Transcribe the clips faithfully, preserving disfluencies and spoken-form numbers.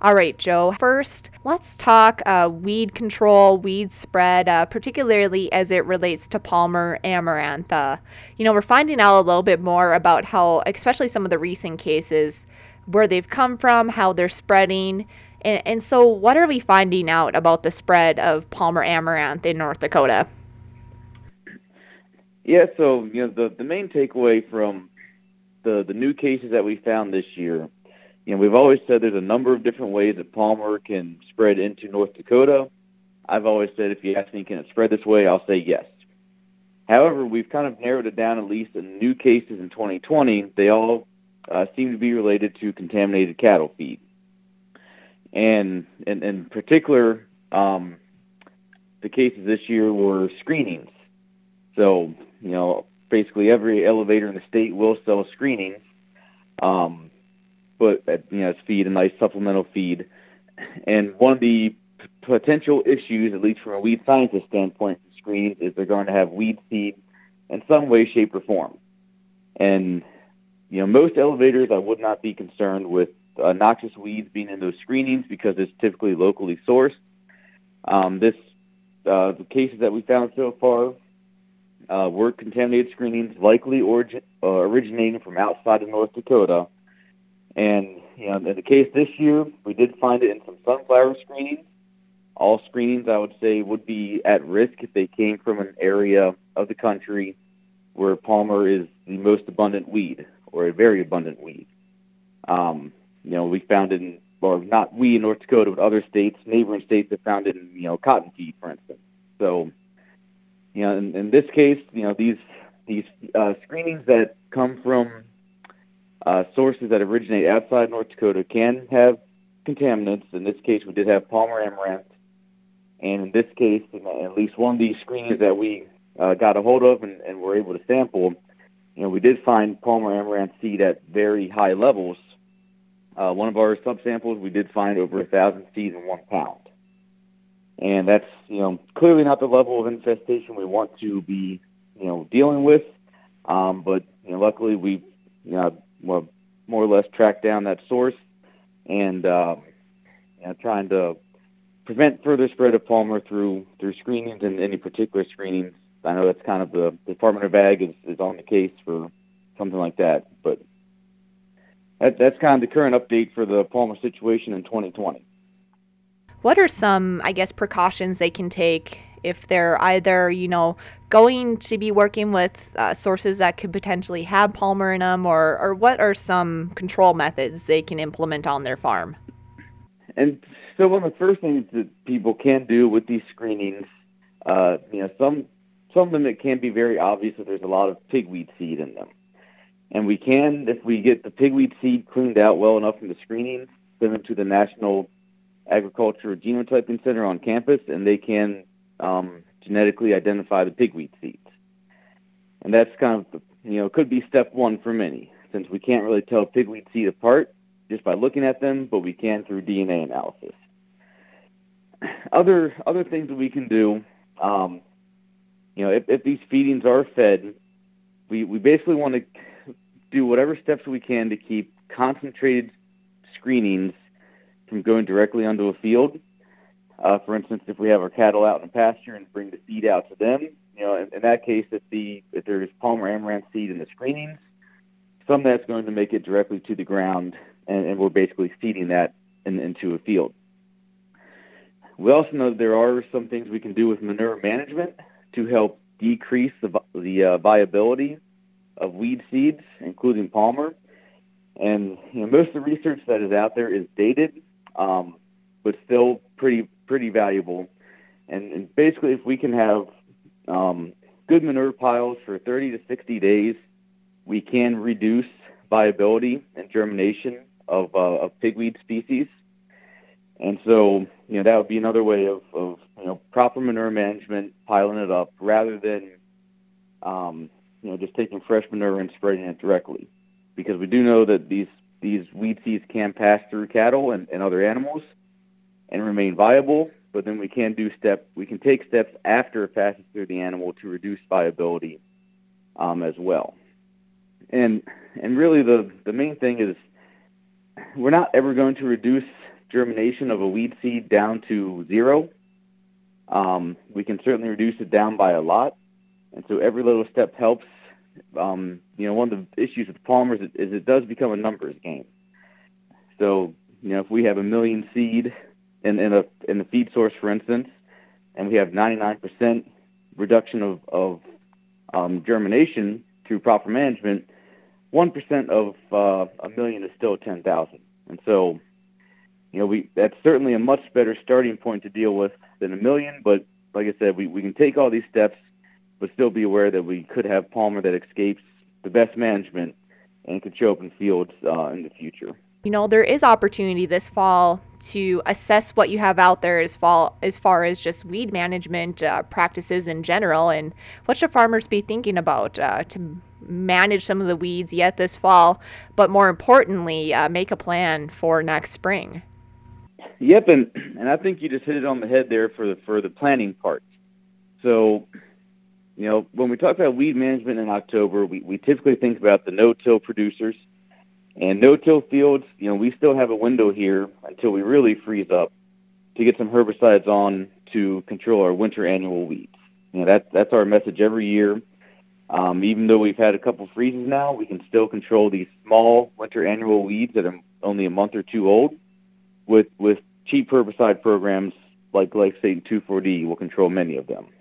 All right, Joe. First, let's talk uh, weed control, weed spread, uh, particularly as it relates to Palmer amaranth. Uh, you know, we're finding out a little bit more about how, especially some of the recent cases, where they've come from, how they're spreading. And, and so, what are we finding out about the spread of Palmer amaranth in North Dakota? Yeah, so you know the the main takeaway from the the new cases that we found this year, you know, we've always said there's a number of different ways that Palmer can spread into North Dakota. I've always said if you ask me, can it spread this way? I'll say yes. However, we've kind of narrowed it down at least in new cases in twenty twenty. They all uh, seem to be related to contaminated cattle feed, and in, in particular, um, the cases this year were screenings. So, you know, basically every elevator in the state will sell screenings, um, but you know, it's feed, a nice supplemental feed. And one of the p- potential issues, at least from a weed scientist standpoint, in screenings is they're going to have weed seed in some way, shape, or form. And you know, most elevators, I would not be concerned with uh, noxious weeds being in those screenings because it's typically locally sourced. Um, this uh, the cases that we found so far uh, were contaminated screenings, likely origin, uh, originating from outside of North Dakota. And you know, in the case this year, we did find it in some sunflower screenings. All screenings, I would say, would be at risk if they came from an area of the country where Palmer is the most abundant weed, or a very abundant weed. Um, you know, we found it in, or not we in North Dakota, but other states, neighboring states have found it in, you know, cotton feed, for instance. So, you know, in, in this case, you know, these these uh, screenings that come from uh, sources that originate outside North Dakota can have contaminants. In this case, we did have Palmer amaranth, and in this case, in at least one of these screenings that we uh, got a hold of and, and were able to sample, you know, we did find Palmer amaranth seed at very high levels. Uh, one of our subsamples, we did find over a thousand seeds in one pound. And that's, you know, clearly not the level of infestation we want to be, you know, dealing with. Um, but, you know, luckily we, you know, well, more or less tracked down that source and, uh, you know, trying to prevent further spread of Palmer through through screenings and any particular screenings. I know that's kind of the, the Department of Ag is, is on the case for something like that. But that, that's kind of the current update for the Palmer situation in twenty twenty. What are some, I guess, precautions they can take if they're either, you know, going to be working with uh, sources that could potentially have Palmer in them, or, or what are some control methods they can implement on their farm? And so one of the first things that people can do with these screenings, uh, you know, some some of them it can be very obvious that there's a lot of pigweed seed in them. And we can, if we get the pigweed seed cleaned out well enough from the screenings, send them to the National Agriculture Genotyping Center on campus, and they can um, genetically identify the pigweed seeds. And that's kind of, you know, could be step one for many, since we can't really tell pigweed seed apart just by looking at them, but we can through D N A analysis. Other other things that we can do, um, you know, if, if these feedings are fed, we, we basically want to do whatever steps we can to keep concentrated screenings from going directly onto a field. Uh, for instance, if we have our cattle out in a pasture and bring the feed out to them, you know, in, in that case, if the if there's Palmer amaranth seed in the screenings, some of that's going to make it directly to the ground, and, and we're basically feeding that in, into a field. We also know that there are some things we can do with manure management to help decrease the the uh, viability of weed seeds, including Palmer. And you know, most of the research that is out there is dated, um, but still pretty pretty valuable. And, and basically, if we can have um, good manure piles for thirty to sixty days, we can reduce viability and germination of, uh, of pigweed species. And so, you know, that would be another way of, of you know, proper manure management, piling it up, rather than, um, you know, just taking fresh manure and spreading it directly. Because we do know that these these weed seeds can pass through cattle and, and other animals and remain viable, but then we can do step we can take steps after it passes through the animal to reduce viability um, as well. And and really the the main thing is we're not ever going to reduce germination of a weed seed down to zero. Um, we can certainly reduce it down by a lot. And so every little step helps. Um, you know, one of the issues with Palmer's is, is it does become a numbers game. So, you know, if we have a million seed in, in a in the feed source, for instance, and we have ninety-nine percent reduction of, of um, germination through proper management, one percent of uh, a million is still ten thousand. And so, you know, we that's certainly a much better starting point to deal with than a million. But like I said, we, we can take all these steps, but still be aware that we could have Palmer that escapes the best management and could show up in fields uh, in the future. You know, there is opportunity this fall to assess what you have out there as, fall, as far as just weed management uh, practices in general. And what should farmers be thinking about uh, to manage some of the weeds yet this fall, but more importantly, uh, make a plan for next spring? Yep, and, and I think you just hit it on the head there for the, for the planning part. So, you know, when we talk about weed management in October, we, we typically think about the no-till producers. And no-till fields, you know, we still have a window here until we really freeze up to get some herbicides on to control our winter annual weeds. You know, that, that's our message every year. Um, even though we've had a couple freezes now, we can still control these small winter annual weeds that are only a month or two old with, with cheap herbicide programs like glyphosate and two four D will control many of them.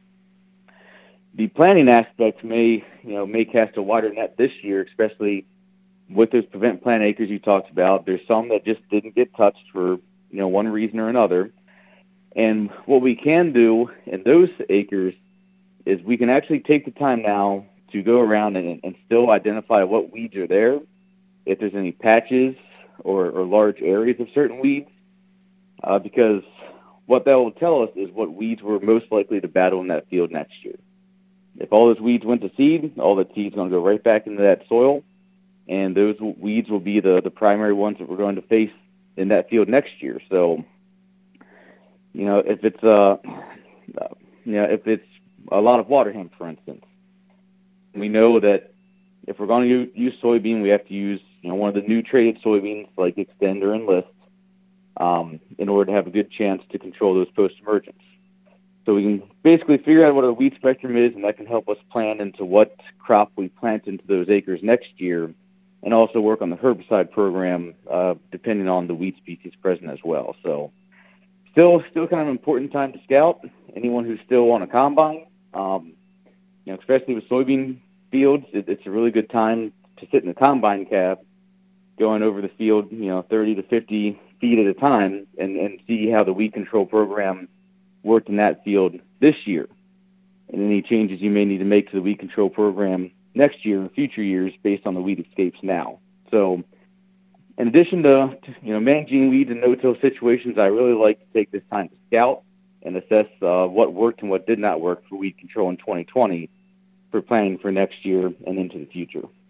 The planning aspect may, you know, may cast a wider net this year, especially with those prevent plant acres you talked about. There's some that just didn't get touched for, you know, one reason or another. And what we can do in those acres is we can actually take the time now to go around and, and still identify what weeds are there, if there's any patches or, or large areas of certain weeds, uh, because what that will tell us is what weeds we're most likely to battle in that field next year. If all those weeds went to seed, all that seed's going to go right back into that soil, and those weeds will be the, the primary ones that we're going to face in that field next year. So, you know, if it's uh, you know, if it's a lot of water hemp, for instance, we know that if we're going to use soybean, we have to use, you know, one of the new traded soybeans like Extend or Enlist um, in order to have a good chance to control those post-emergence. So we can basically figure out what our weed spectrum is, and that can help us plan into what crop we plant into those acres next year, and also work on the herbicide program uh, depending on the weed species present as well. So still still kind of an important time to scout. Anyone who's still on a combine, um, you know, especially with soybean fields, it, it's a really good time to sit in the combine cab going over the field, you know, thirty to fifty feet at a time and, and see how the weed control program worked in that field this year, and any changes you may need to make to the weed control program next year and future years based on the weed escapes now. So in addition to, you know, managing weeds in no-till situations, I really like to take this time to scout and assess uh, what worked and what did not work for weed control in twenty twenty for planning for next year and into the future.